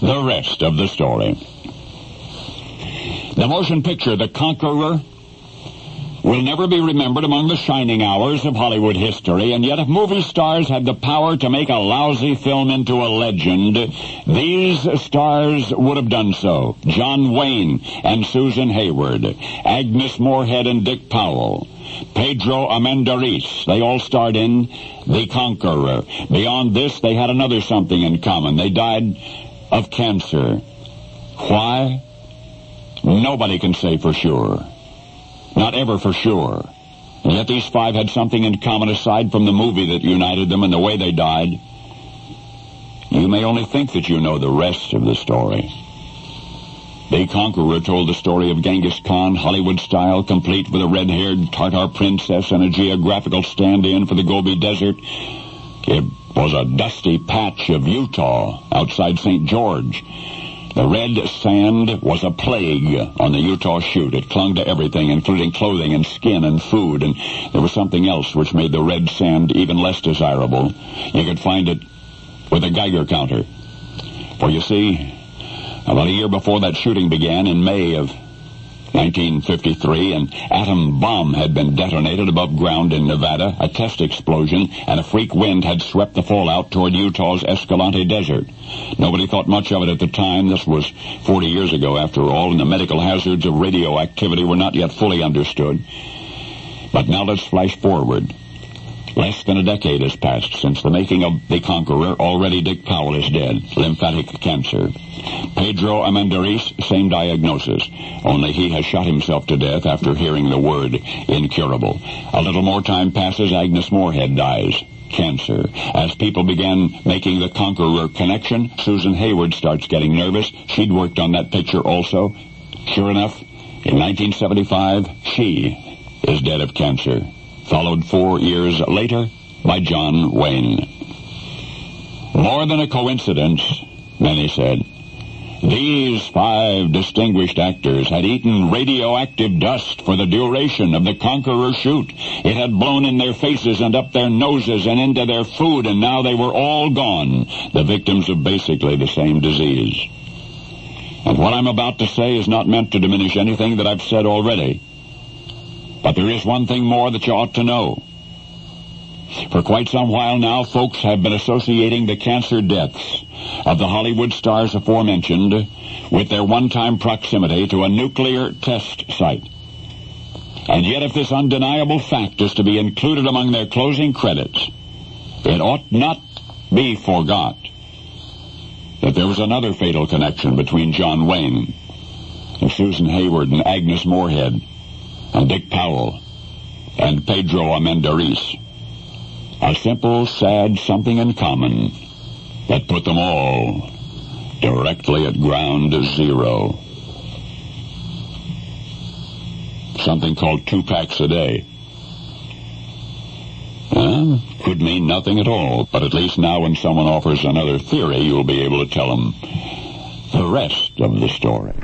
the rest of the story. The motion picture, The Conqueror, will never be remembered among the shining hours of Hollywood history, and yet if movie stars had the power to make a lousy film into a legend, these stars would have done so. John Wayne and Susan Hayward, Agnes Moorehead and Dick Powell, Pedro Armendariz, they all starred in The Conqueror. Beyond this, they had another something in common. They died of cancer. Why? Nobody can say for sure. Not ever for sure. And yet these five had something in common aside from the movie that united them and the way they died. You may only think that you know the rest of the story. The Conqueror told the story of Genghis Khan, Hollywood style, complete with a red-haired Tartar princess and a geographical stand-in for the Gobi Desert. It was a dusty patch of Utah outside St. George. The red sand was a plague on the Utah chute. It clung to everything, including clothing and skin and food, and there was something else which made the red sand even less desirable. You could find it with a Geiger counter. For you see, about a year before that shooting began, in May of 1953, an atom bomb had been detonated above ground in Nevada, a test explosion, and a freak wind had swept the fallout toward Utah's Escalante Desert. Nobody thought much of it at the time. This was 40 years ago, after all, and the medical hazards of radioactivity were not yet fully understood. But now let's flash forward. Less than a decade has passed since the making of The Conqueror. Already Dick Powell is dead, lymphatic cancer. Pedro Armendariz, same diagnosis, only he has shot himself to death after hearing the word incurable. A little more time passes, Agnes Moorehead dies, cancer. As people began making The Conqueror connection, Susan Hayward starts getting nervous. She'd worked on that picture also. Sure enough, in 1975, she is dead of cancer, followed 4 years later by John Wayne. More than a coincidence, many said. These 5 distinguished actors had eaten radioactive dust for the duration of The Conqueror shoot. It had blown in their faces and up their noses and into their food, and now they were all gone, the victims of basically the same disease. And what I'm about to say is not meant to diminish anything that I've said already. But there is one thing more that you ought to know. For quite some while now, folks have been associating the cancer deaths of the Hollywood stars aforementioned with their one-time proximity to a nuclear test site. And yet, if this undeniable fact is to be included among their closing credits, it ought not be forgot that there was another fatal connection between John Wayne and Susan Hayward and Agnes Moorehead and Dick Powell and Pedro Armendariz. A simple, sad something in common that put them all directly at ground zero. Something called 2 packs a day. Could mean nothing at all, but at least now when someone offers another theory, you'll be able to tell them the rest of the story.